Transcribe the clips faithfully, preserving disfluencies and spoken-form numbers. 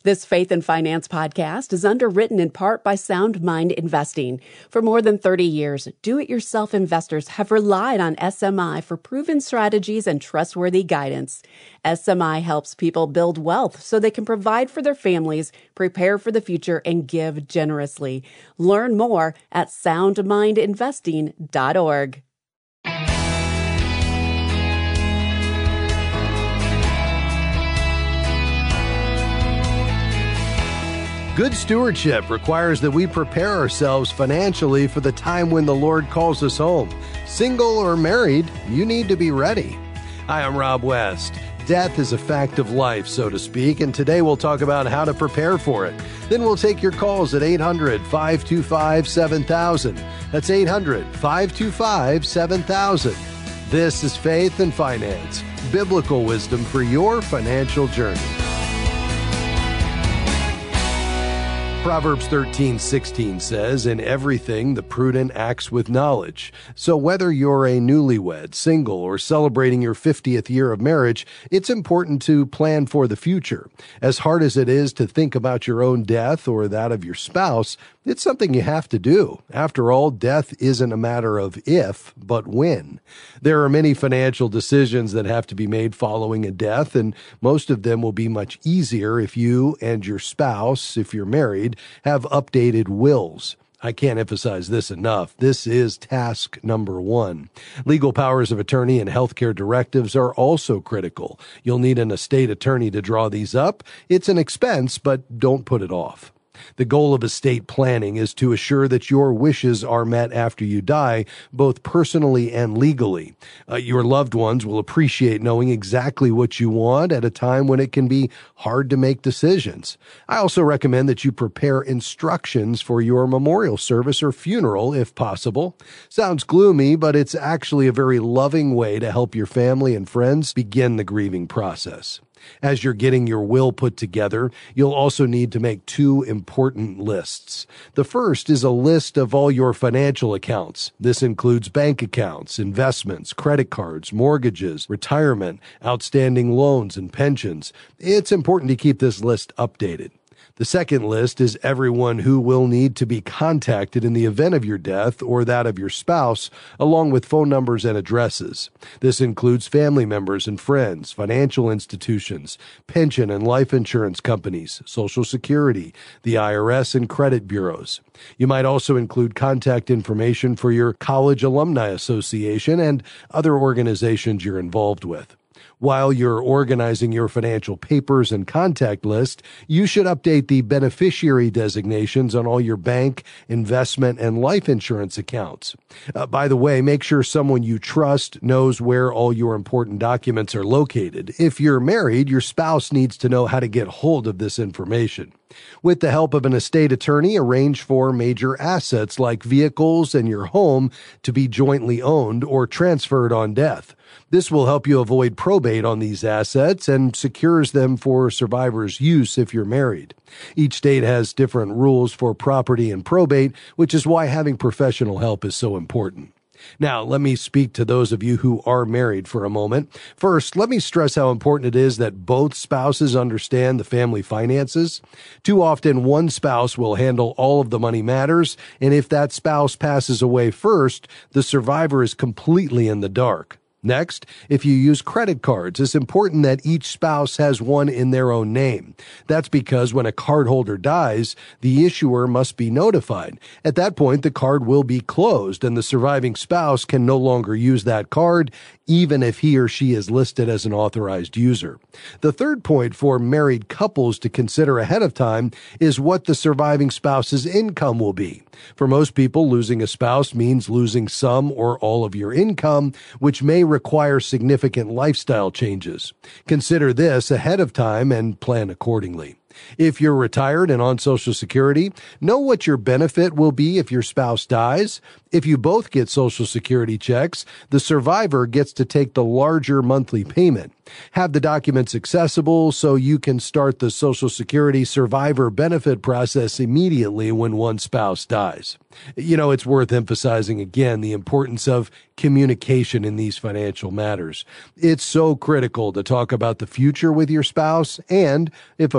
This Faith and Finance podcast is underwritten in part by Sound Mind Investing. For more than thirty years, do-it-yourself investors have relied on S M I for proven strategies and trustworthy guidance. S M I helps people build wealth so they can provide for their families, prepare for the future, and give generously. Learn more at sound mind investing dot org. Good stewardship requires that we prepare ourselves financially for the time when the Lord calls us home. Single or married, you need to be ready. Hi, I'm Rob West. Death is a fact of life, so to speak, and today we'll talk about how to prepare for it. Then we'll take your calls at eight hundred, five two five, seven thousand. That's eight hundred, five two five, seven thousand. This is Faith and Finance, biblical wisdom for your financial journey. Proverbs thirteen sixteen says, "In everything the prudent acts with knowledge." So whether you're a newlywed, single, or celebrating your fiftieth year of marriage, it's important to plan for the future. As hard as it is to think about your own death or that of your spouse, it's something you have to do. After all, death isn't a matter of if, but when. There are many financial decisions that have to be made following a death, and most of them will be much easier if you and your spouse, if you're married, have updated wills. I can't emphasize this enough. This is task number one. Legal powers of attorney and healthcare directives are also critical. You'll need an estate attorney to draw these up. It's an expense, but don't put it off. The goal of estate planning is to assure that your wishes are met after you die, both personally and legally. Uh, your loved ones will appreciate knowing exactly what you want at a time when it can be hard to make decisions. I also recommend that you prepare instructions for your memorial service or funeral if possible. Sounds gloomy, but it's actually a very loving way to help your family and friends begin the grieving process. As you're getting your will put together, you'll also need to make two important lists. The first is a list of all your financial accounts. This includes bank accounts, investments, credit cards, mortgages, retirement, outstanding loans, and pensions. It's important to keep this list updated. The second list is everyone who will need to be contacted in the event of your death or that of your spouse, along with phone numbers and addresses. This includes family members and friends, financial institutions, pension and life insurance companies, Social Security, the I R S, and credit bureaus. You might also include contact information for your college alumni association and other organizations you're involved with. While you're organizing your financial papers and contact list, you should update the beneficiary designations on all your bank, investment, and life insurance accounts. Uh, by the way, make sure someone you trust knows where all your important documents are located. If you're married, your spouse needs to know how to get hold of this information. With the help of an estate attorney, arrange for major assets like vehicles and your home to be jointly owned or transferred on death. This will help you avoid probate on these assets and secures them for survivors' use if you're married. Each state has different rules for property and probate, which is why having professional help is so important. Now, let me speak to those of you who are married for a moment. First, let me stress how important it is that both spouses understand the family finances. Too often, one spouse will handle all of the money matters, and if that spouse passes away first, the survivor is completely in the dark. Next, if you use credit cards, it's important that each spouse has one in their own name. That's because when a cardholder dies, the issuer must be notified. At that point, the card will be closed, and the surviving spouse can no longer use that card, even if he or she is listed as an authorized user. The third point for married couples to consider ahead of time is what the surviving spouse's income will be. For most people, losing a spouse means losing some or all of your income, which may require significant lifestyle changes. Consider this ahead of time and plan accordingly. If you're retired and on Social Security, know what your benefit will be if your spouse dies. If you both get Social Security checks, the survivor gets to take the larger monthly payment. Have the documents accessible so you can start the Social Security survivor benefit process immediately when one spouse dies. You know, it's worth emphasizing again the importance of communication in these financial matters. It's so critical to talk about the future with your spouse and, if appropriate,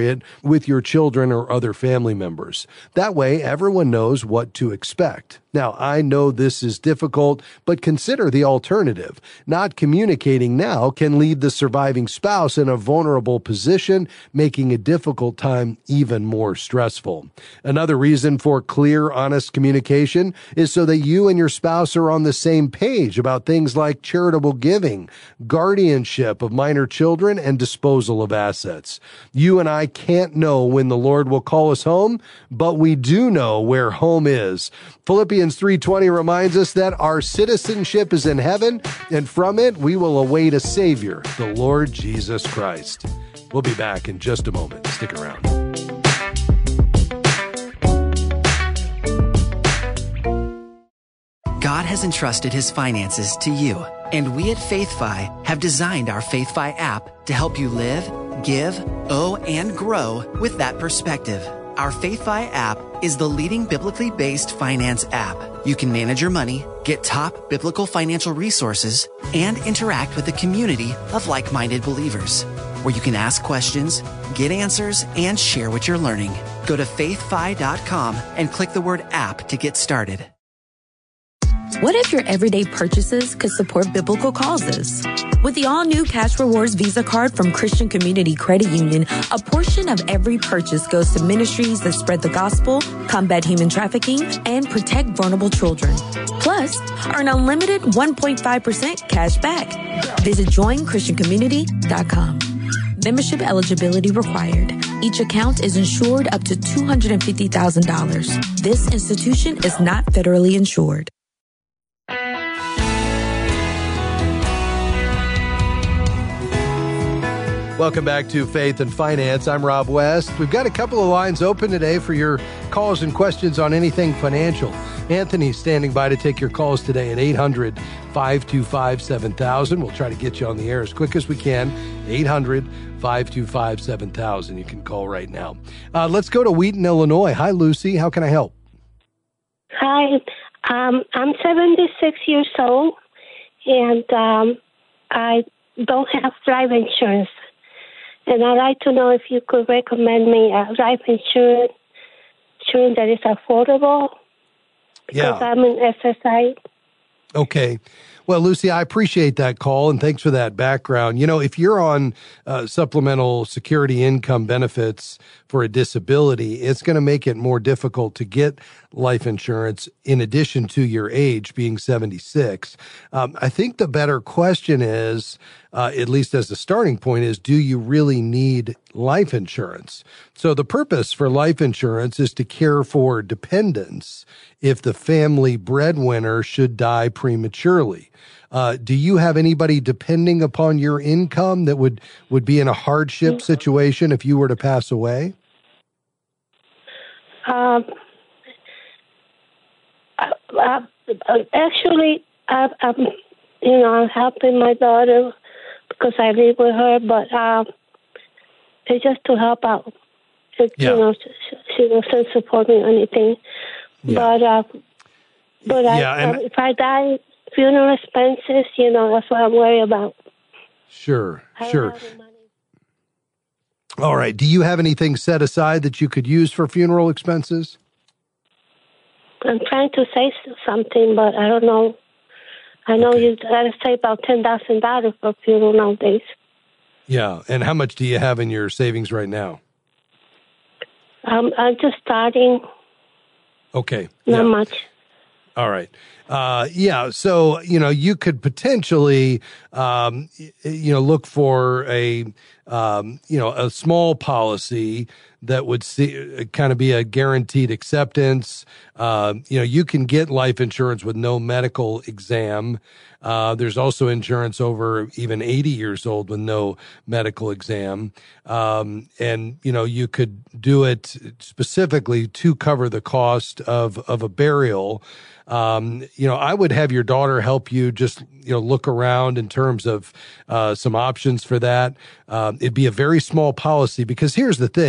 appropriate with your children or other family members. That way, everyone knows what to expect. Now, I know this is difficult, but consider the alternative. Not communicating now can leave the surviving spouse in a vulnerable position, making a difficult time even more stressful. Another reason for clear, honest communication is so that you and your spouse are on the same page about things like charitable giving, guardianship of minor children, and disposal of assets. You and I can't know when the Lord will call us home, but we do know where home is. Philippians three twenty reminds us that our citizenship is in heaven, and from it we will await a Savior, the Lord Jesus Christ. We'll be back in just a moment. Stick around. God has entrusted His finances to you, and we at FaithFi have designed our FaithFi app to help you live, give, owe, and grow with that perspective. Our FaithFi app is the leading biblically based finance app. You can manage your money, get top biblical financial resources, and interact with a community of like-minded believers, where you can ask questions, get answers, and share what you're learning. Go to faith fi dot com and click the word app to get started. What if your everyday purchases could support biblical causes? With the all-new Cash Rewards Visa card from Christian Community Credit Union, a portion of every purchase goes to ministries that spread the gospel, combat human trafficking, and protect vulnerable children. Plus, earn unlimited one point five percent cash back. Visit join christian community dot com. Membership eligibility required. Each account is insured up to two hundred fifty thousand dollars. This institution is not federally insured. Welcome back to Faith and Finance. I'm Rob West. We've got a couple of lines open today for your calls and questions on anything financial. Anthony's standing by to take your calls today at eight hundred, five two five, seven thousand. We'll try to get you on the air as quick as we can. eight hundred, five two five, seven thousand. You can call right now. Uh, let's go to Wheaton, Illinois. Hi, Lucy. How can I help? Hi. Um, I'm seventy-six years old, and um, I don't have life insurance. And I'd like to know if you could recommend me a life insurance, insurance that is affordable, because yeah. I'm in S S I. Okay. Well, Lucy, I appreciate that call, and thanks for that background. You know, if you're on uh, supplemental security income benefits for a disability, it's going to make it more difficult to get life insurance in addition to your age being seventy-six. Um, I think the better question is, uh, at least as a starting point, is do you really need life insurance? So the purpose for life insurance is to care for dependents if the family breadwinner should die prematurely. Uh, do you have anybody depending upon your income that would, would be in a hardship situation if you were to pass away? Um, uh, uh, actually, I, I'm, you know, I'm helping my daughter because I live with her, but um, it's just to help out. It, Yeah. You know, she, she doesn't support me or anything. Yeah. But uh, but Yeah, I, and- uh, if I die, funeral expenses, you know, that's what I'm worried about. Sure, I don't sure. have the money. All right. Do you have anything set aside that you could use for funeral expenses? I'm trying to say something, but I don't know. I know Okay. you got to say about ten thousand dollars for funeral nowadays. Yeah. And how much do you have in your savings right now? Um, I'm just starting, Okay. not Yeah. much. All right. Uh, yeah. So, you know, you could potentially, um, y- you know, look for a, um, you know, a small policy that would see kind of be a guaranteed acceptance. Uh, you know, you can get life insurance with no medical exam. Uh, there's also insurance over even eighty years old with no medical exam. Um, and, you know, you could do it specifically to cover the cost of, of a burial. Um, you know, I would have your daughter help you just, you know, look around in terms of uh, some options for that. Um, it'd be a very small policy because here's the thing. I mean,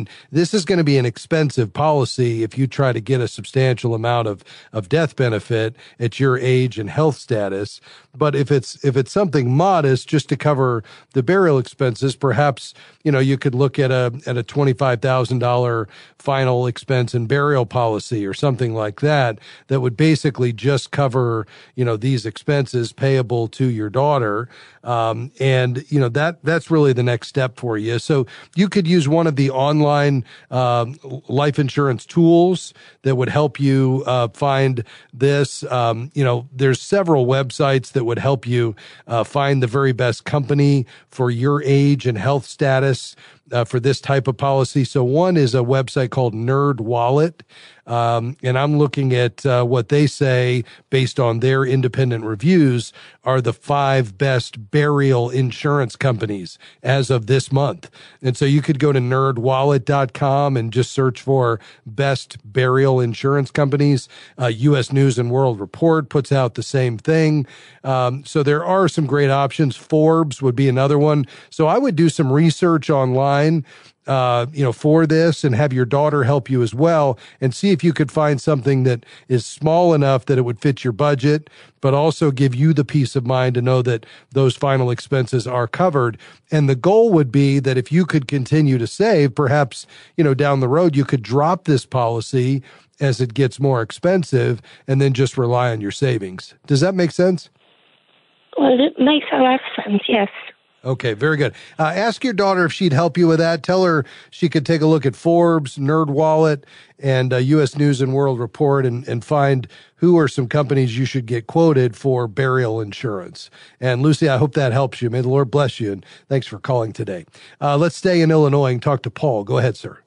mean, this is going to be an expensive policy if you try to get a substantial amount of, of death benefit at your age and health status. But if it's if it's something modest, just to cover the burial expenses, perhaps, you know, you could look at a at a twenty-five thousand dollars final expense and burial policy or something like that, that would basically just cover, you know, these expenses payable to your daughter. Um, and, you know, that that's really the next step for you. So you could use one of the online um, life insurance tools that would help you uh, find this. Um, you know, there's several websites that would help you uh, find the very best company for your age and health status uh, for this type of policy. So one is a website called NerdWallet. Um, and I'm looking at uh, what they say based on their independent reviews are the five best burial insurance companies as of this month. And so you could go to nerd wallet dot com and just search for best burial insurance companies. Uh, U S News and World Report puts out the same thing. Um, so there are some great options. Forbes would be another one. So I would do some research online Uh, you know, for this, and have your daughter help you as well, and see if you could find something that is small enough that it would fit your budget, but also give you the peace of mind to know that those final expenses are covered. And the goal would be that if you could continue to save, perhaps, you know, down the road, you could drop this policy as it gets more expensive and then just rely on your savings. Does that make sense? Well, it makes a lot of sense, yes. Okay, very good. Uh, ask your daughter if she'd help you with that. Tell her she could take a look at Forbes, NerdWallet, and uh, U S News and World Report and, and find who are some companies you should get quoted for burial insurance. And Lucy, I hope that helps you. May the Lord bless you, and thanks for calling today. Uh, let's stay in Illinois and talk to Paul. Go ahead, sir.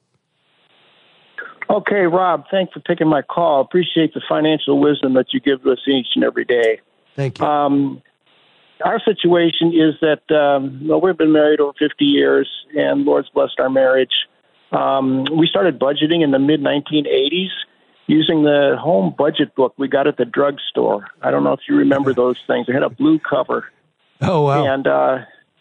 Okay, Rob, thanks for taking my call. Appreciate the financial wisdom that you give us each and every day. Thank you. Um, Our situation is that um, well, we've been married over fifty years, and Lord's blessed our marriage. Um, we started budgeting in the mid nineteen eighties using the home budget book we got at the drugstore. I don't know if you remember those things. They had a blue cover. Oh, wow. And uh,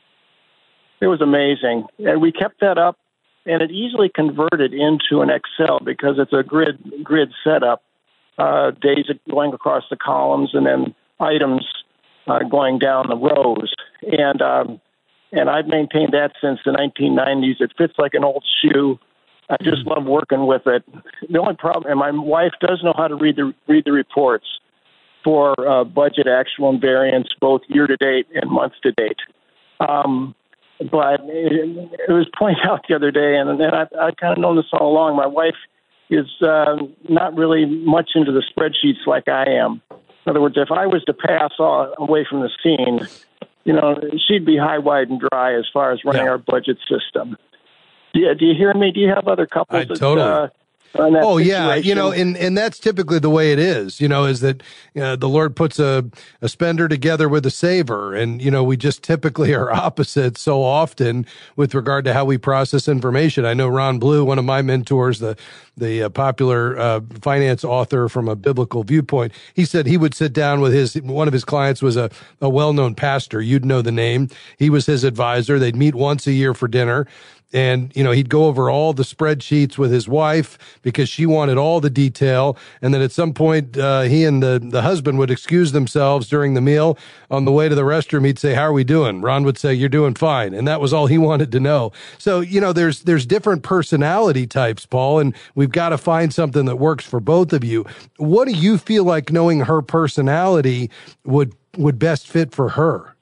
it was amazing. And we kept that up, and it easily converted into an Excel because it's a grid grid setup, uh, days going across the columns and then items Uh, going down the rows, and um, and I've maintained that since the nineteen nineties. It fits like an old shoe. I just love working with it. The only problem, and my wife does know how to read the read the reports for uh, budget, actual, and variance, both year to date and month to date. Um, but it, it was pointed out the other day, and then I, I kind of known this all along. My wife is uh, not really much into the spreadsheets like I am. In other words, if I was to pass all, away from the scene, you know, she'd be high, wide, and dry as far as running Yeah. our budget system. Do you, do you hear me? Do you have other couples I that, totally. uh, are in that Oh, yeah. situation? You know, and, and that's typically the way it is, you know, is that uh, the Lord puts a, a spender together with a saver. And, you know, we just typically are opposite so often with regard to how we process information. I know Ron Blue, one of my mentors, the the uh, popular uh, finance author from a biblical viewpoint, he said he would sit down with his, one of his clients was a, a well-known pastor. You'd know the name. He was his advisor. They'd meet once a year for dinner. And, you know, he'd go over all the spreadsheets with his wife because she wanted all the detail. And then at some point, uh, he and the, the husband would excuse themselves during the meal. On the way to the restroom, he'd say, "How are we doing?" Ron would say, "You're doing fine." And that was all he wanted to know. So, you know, there's, there's different personality types, Paul, and we've got to find something that works for both of you. What do you feel like knowing her personality would, would best fit for her?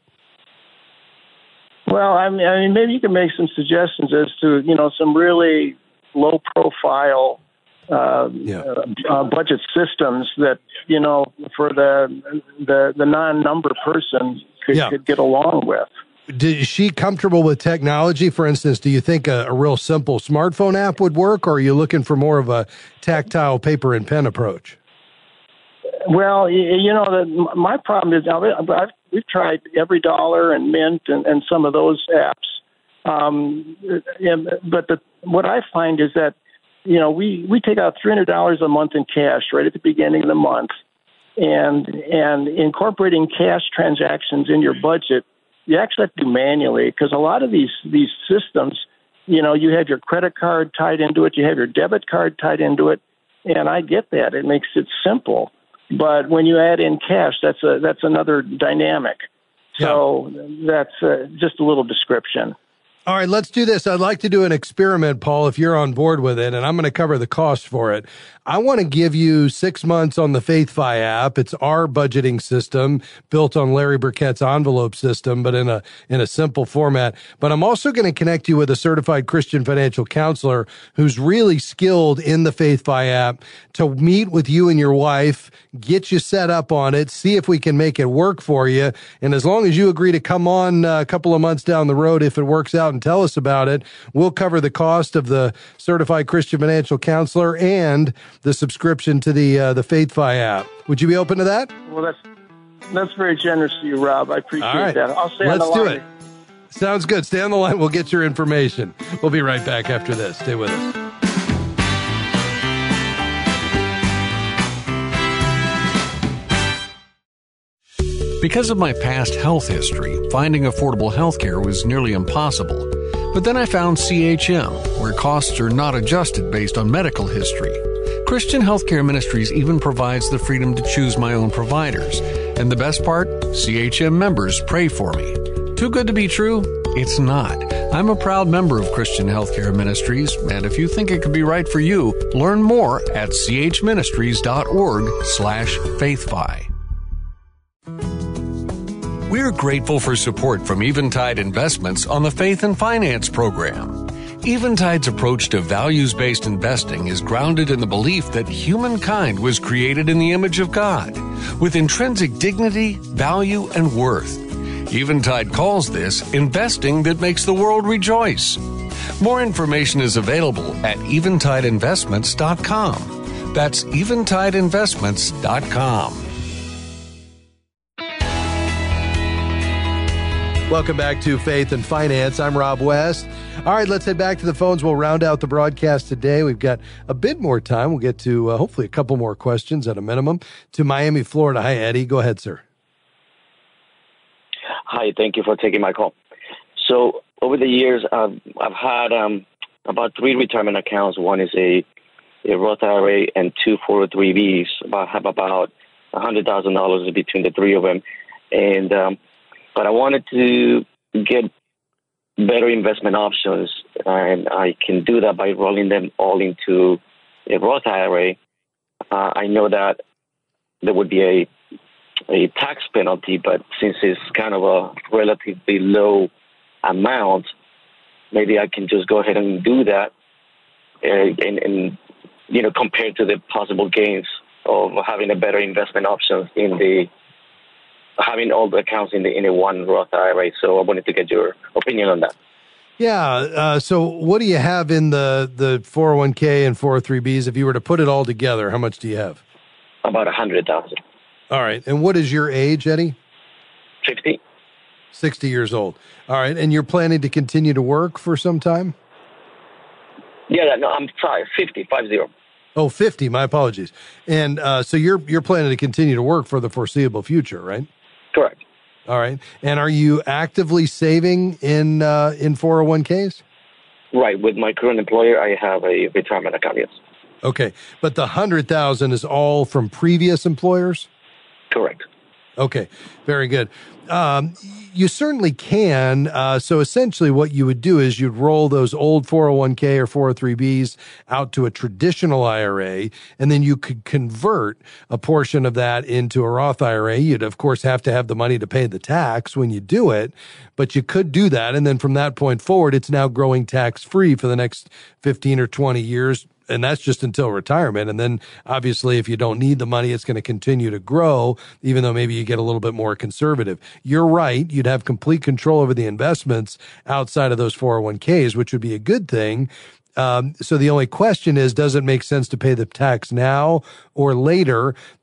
Well, I mean, I mean, maybe you can make some suggestions as to, you know, some really low-profile uh, Yeah. uh, uh, budget systems that, you know, for the the, the non-number person could, Yeah. could get along with. Is she comfortable with technology? For instance, do you think a, a real simple smartphone app would work, or are you looking for more of a tactile paper and pen approach? Well, you, you know, the, my problem is I've, I've, we've tried Every Dollar and Mint and, and some of those apps. Um, and, but the, what I find is that, you know, we, we take out three hundred dollars a month in cash right at the beginning of the month. And, and incorporating cash transactions in your budget, you actually have to do manually because a lot of these, these systems, you know, you have your credit card tied into it, you have your debit card tied into it, and I get that. It makes it simple. But when you add in cash, that's a that's another dynamic. So yeah. that's uh, just a little description. All right, let's do this. I'd like to do an experiment, Paul, if you're on board with it, and I'm going to cover the cost for it. I want to give you six months on the FaithFi app. It's our budgeting system built on Larry Burkett's envelope system, but in a in a simple format. But I'm also going to connect you with a certified Christian financial counselor who's really skilled in the FaithFi app to meet with you and your wife, get you set up on it, see if we can make it work for you. And as long as you agree to come on a couple of months down the road, if it works out, and tell us about it, we'll cover the cost of the certified Christian financial counselor and the subscription to the uh, the FaithFi app. Would you be open to that? Well, that's that's very generous to you, Rob. I appreciate All right. that. I'll stay Let's on the line. do it. Sounds good. Stay on the line. We'll get your information. We'll be right back after this. Stay with us. Because of my past health history, finding affordable health care was nearly impossible. But then I found C H M, where costs are not adjusted based on medical history. Christian Healthcare Ministries even provides the freedom to choose my own providers. And the best part? C H M members pray for me. Too good to be true? It's not. I'm a proud member of Christian Healthcare Ministries, and if you think it could be right for you, learn more at chministries.org slash faithfi. We're grateful for support from Eventide Investments on the Faith and Finance program. Eventide's approach to values-based investing is grounded in the belief that humankind was created in the image of God, with intrinsic dignity, value, and worth. Eventide calls this investing that makes the world rejoice. More information is available at eventide investments dot com. That's eventide investments dot com. Welcome back to Faith and Finance. I'm Rob West. All right, let's head back to the phones. We'll round out the broadcast today. We've got a bit more time. We'll get to uh, hopefully a couple more questions at a minimum. To Miami, Florida. Hi, Eddie. Go ahead, sir. Hi, thank you for taking my call. So over the years, I've, I've had um, about three retirement accounts. One is a, a Roth I R A and two four oh three Bs. I have about one hundred thousand dollars between the three of them. And um, but I wanted to get better investment options, and I can do that by rolling them all into a Roth I R A. Uh, I know that there would be a a tax penalty, but since it's kind of a relatively low amount, maybe I can just go ahead and do that, uh, and, and you know, compared to the possible gains of having a better investment options in the having all the accounts in the in a one Roth I R A. So I wanted to get your opinion on that. Yeah. Uh, so what do you have in the, the four oh one k and four oh three Bs? If you were to put it all together, how much do you have? About a hundred thousand. All right. And what is your age, Eddie? Fifty. Sixty years old. All right. And you're planning to continue to work for some time? Yeah. No, I'm sorry. Fifty. Five zero. Oh, fifty. My apologies. And uh, so you're you're planning to continue to work for the foreseeable future, right? Correct. All right. And are you actively saving in uh, in four oh one k's? Right. With my current employer, I have a retirement account, yes. Okay. But the one hundred thousand dollars is all from previous employers? Correct. Okay. Very good. Um, you certainly can. Uh, so essentially what you would do is you'd roll those old four oh one k or four oh three Bs out to a traditional I R A, and then you could convert a portion of that into a Roth I R A. You'd, of course, have to have the money to pay the tax when you do it, but you could do that. And then from that point forward, it's now growing tax-free for the next fifteen or twenty years. And that's just until retirement. And then obviously, if you don't need the money, it's going to continue to grow, even though maybe you get a little bit more conservative. You're right. You'd have complete control over the investments outside of those four oh one k's, which would be a good thing. Um, so the only question is, does it make sense to pay the tax now or later?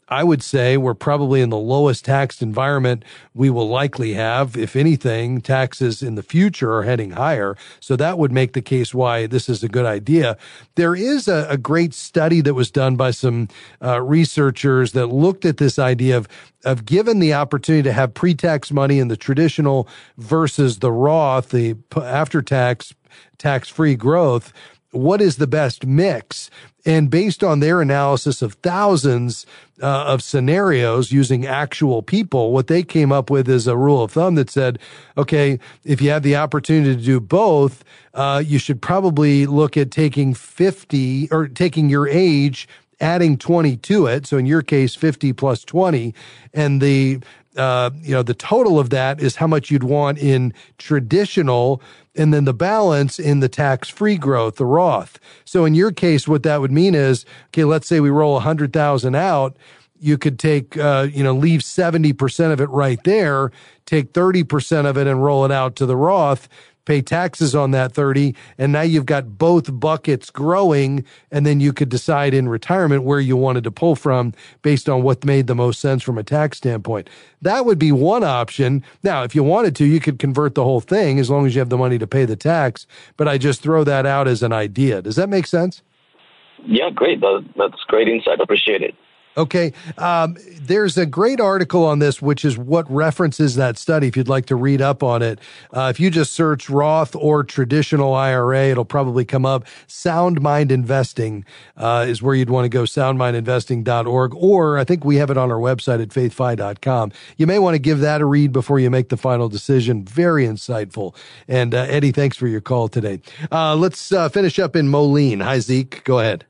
I would say we're probably in the lowest taxed environment we will likely have. If anything, taxes in the future are heading higher. So that would make the case why this is a good idea. There is a, a great study that was done by some uh, researchers that looked at this idea of, of given the opportunity to have pre-tax money in the traditional versus the Roth, the after-tax, tax-free growth, what is the best mix? And based on their analysis of thousands uh, of scenarios using actual people, what they came up with is a rule of thumb that said, okay, if you have the opportunity to do both, uh, you should probably look at taking fifty or taking your age, adding twenty to it. So in your case, fifty plus twenty, and the Uh, you know, the total of that is how much you'd want in traditional, and then the balance in the tax-free growth, the Roth. So in your case, what that would mean is, okay, let's say we roll one hundred thousand out, you could take, uh, you know, leave seventy percent of it right there, take thirty percent of it and roll it out to the Roth, pay taxes on that thirty, and now you've got both buckets growing, and then you could decide in retirement where you wanted to pull from based on what made the most sense from a tax standpoint. That would be one option. Now, if you wanted to, you could convert the whole thing as long as you have the money to pay the tax, but I just throw that out as an idea. Does that make sense? Yeah, great. That's great insight. Appreciate it. Okay. Um, there's a great article on this, which is what references that study. If you'd like to read up on it, uh, if you just search Roth or traditional I R A, it'll probably come up. Sound Mind Investing uh, is where you'd want to go, sound mind investing dot org, or I think we have it on our website at faith fi dot com. You may want to give that a read before you make the final decision. Very insightful. And uh, Eddie, thanks for your call today. Uh, let's uh, finish up in Moline. Hi, Zeke. Go ahead.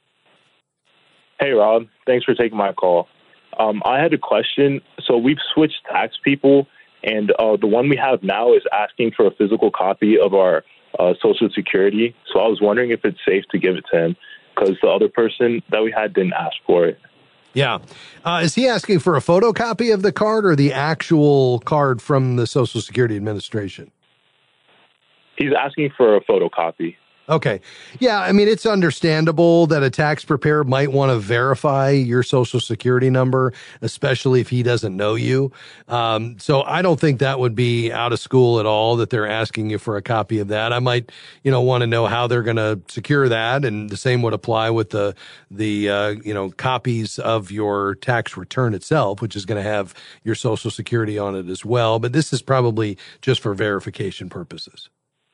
Hey, Rob. Thanks for taking my call. Um, I had a question. So we've switched tax people, and uh, the one we have now is asking for a physical copy of our uh, Social Security. So I was wondering if it's safe to give it to him because the other person that we had didn't ask for it. Yeah. Uh, is he asking for a photocopy of the card or the actual card from the Social Security Administration? He's asking for a photocopy. Okay. Yeah, I mean, it's understandable that a tax preparer might want to verify your Social Security number, especially if he doesn't know you. Um, so I don't think that would be out of school at all that they're asking you for a copy of that. I might, you know, want to know how they're going to secure that, and the same would apply with the, the uh, you know, copies of your tax return itself, which is going to have your Social Security on it as well. But this is probably just for verification purposes.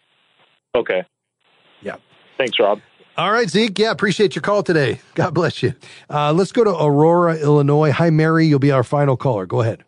Okay. Yeah. Thanks, Rob. All right, Zeke. Yeah, appreciate your call today. God bless you. Uh, let's go to Aurora, Illinois. Hi, Mary. You'll be our final caller. Go ahead.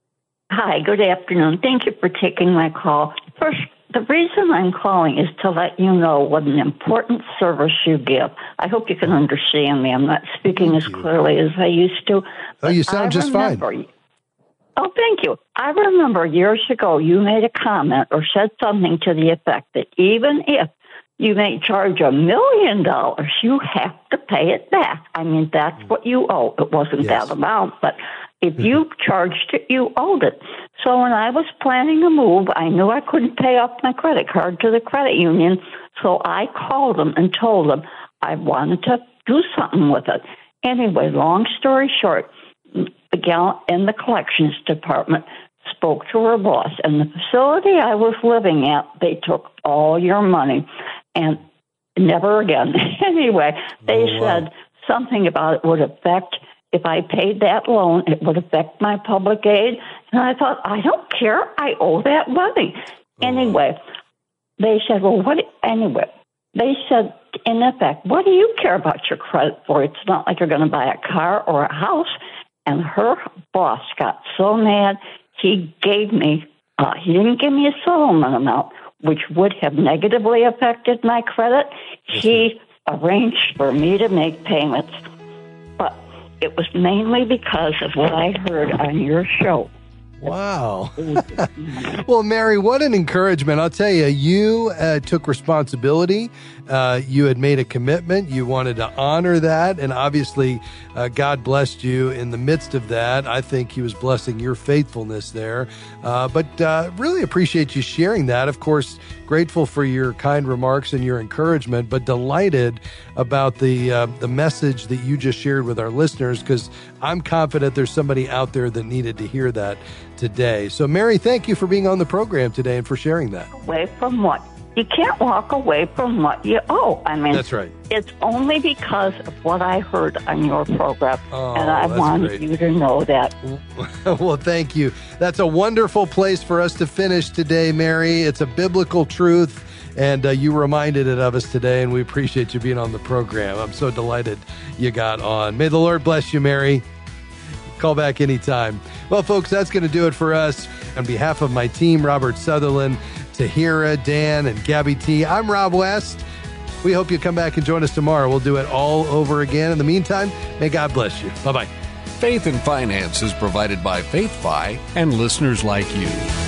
Hi, good afternoon. Thank you for taking my call. First, the reason I'm calling is to let you know what an important service you give. I hope you can understand me. I'm not speaking thank as you. clearly as I used to. Oh, you sound I just remember, fine. Oh, thank you. I remember years ago you made a comment or said something to the effect that even if you may charge a million dollars, you have to pay it back. I mean, that's what you owe. It wasn't yes. that amount, but if you charged it, you owed it. So when I was planning a move, I knew I couldn't pay off my credit card to the credit union, so I called them and told them I wanted to do something with it. Anyway, long story short, the gal in the collections department spoke to her boss, and the facility I was living at, they took all your money. And never again. Anyway, they oh, wow. said something about it would affect, if I paid that loan, it would affect my public aid. And I thought, I don't care. I owe that money. Oh. Anyway, they said, well, what, anyway, they said, in effect, what do you care about your credit for? It's not like you're going to buy a car or a house. And her boss got so mad, he gave me, uh, he didn't give me a settlement amount, which would have negatively affected my credit. He arranged for me to make payments. But it was mainly because of what I heard on your show. Wow. Well, Mary, what an encouragement. I'll tell you, you uh, took responsibility. Uh, you had made a commitment. You wanted to honor that. And obviously, uh, God blessed you in the midst of that. I think he was blessing your faithfulness there. Uh, but uh, really appreciate you sharing that. Of course, grateful for your kind remarks and your encouragement, but delighted about the uh, the message that you just shared with our listeners, because I'm confident there's somebody out there that needed to hear that today. So, Mary, thank you for being on the program today and for sharing that. Away from what? You can't walk away from what you owe. I mean, that's right. It's only because of what I heard on your program, oh, and I wanted great. you to know that. Well, thank you. That's a wonderful place for us to finish today, Mary. It's a biblical truth, and uh, you reminded it of us today, and we appreciate you being on the program. I'm so delighted you got on. May the Lord bless you, Mary. Call back anytime. Well, folks, that's going to do it for us. On behalf of my team, Robert Sutherland, Tahira, Dan, and Gabby T, I'm Rob West. We hope you come back and join us tomorrow. We'll do it all over again. In the meantime, may God bless you. Bye-bye. Faith and Finance is provided by FaithFi and listeners like you.